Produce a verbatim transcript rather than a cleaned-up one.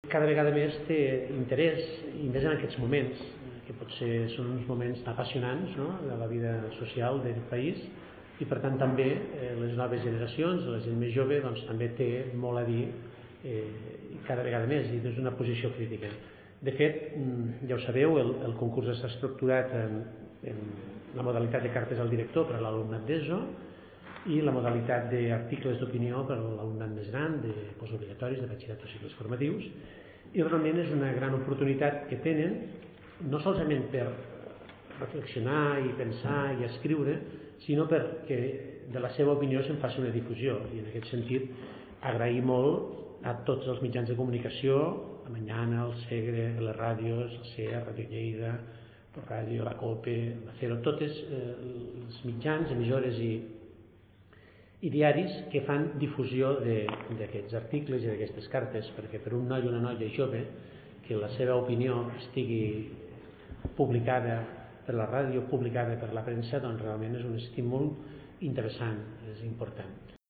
Cada vegada més té interès, i més en aquests moments, que potser són uns moments apassionants, no?, de la vida social d'aquest país, i per tant també eh, les noves generacions, la gent més jove, doncs, també té molt a dir eh, cada vegada més, i és una posició crítica. De fet, ja ho sabeu, el, el concurs està estructurat en, en la modalitat de cartes al director per a l'alumnat d'ESO i la modalitat d'articles d'opinió per a l'alumnat més gran, de postobligatoris, de batxillerat o cicles formatius, i realment és una gran oportunitat que tenen, no solament per reflexionar i pensar i escriure, sinó perquè de la seva opinió se'n faci una difusió. I en aquest sentit agrair molt a tots els mitjans de comunicació, la Mañana, el Segre, les ràdios, el C E A, Ràdio Lleida, la Ràdio, la COPE, la CERO, totes eh, els mitjans, emissores i, i diaris que fan difusió d'aquests articles i d'aquestes cartes, perquè per un noi o una noia jove que la seva opinió estigui publicada per la ràdio, publicada per la premsa, doncs realment és un estímul interessant, és important.